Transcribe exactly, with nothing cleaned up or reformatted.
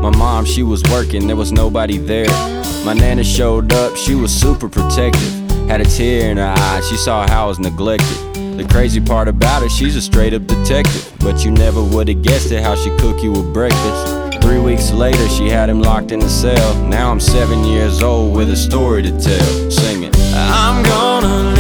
My mom, she was working, there was nobody there. My nana showed up, she was super protective. Had a tear in her eye, she saw how I was neglected. The crazy part about her, she's a straight up detective. But you never would've guessed it, how she cook you a breakfast. Three weeks later, she had him locked in the cell. Now I'm seven years old with a story to tell, singing, I'm gonna